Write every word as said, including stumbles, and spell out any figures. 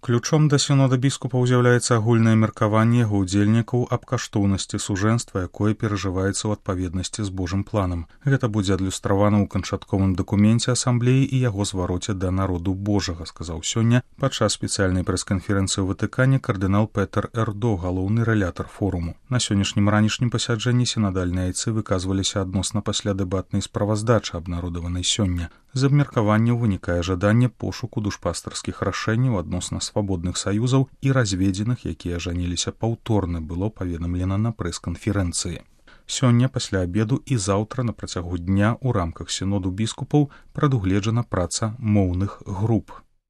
Ключом да сінода біскупаў з'яўляецца агульнае меркаванне яго ўдзельнікаў аб каштоўнасці сужэнства, якое перажываецца ў адпаведнасці з Божым планам. Гэта будзе адлюстравана ў канчатковым дакуменце асамблеі і яго звароце да народу Божага, сказаў сёння падчас спецыяльнай прэс-канферэнцыі ў Ватыкане кардынал Петер Эрдо, галоўны рэлятар форуму. На сённяшнім ранішнім пасяджэнні сінадальныя айцы выказваліся адносна паслядэбатнай справаздачы, абнародаванай сёння. З абмеркаванняў вынікае жаданне пошуку душпастарскіх рашэнняў адносна свабодных саюзаў і разведзеных, якія жаніліся паўторна, было паведамлена на прэс-канферэнцыі. Сёння пасля абеду і заўтра на працягу дня ў рамках сіноду біскупаў прадугледжана праца моўных груп.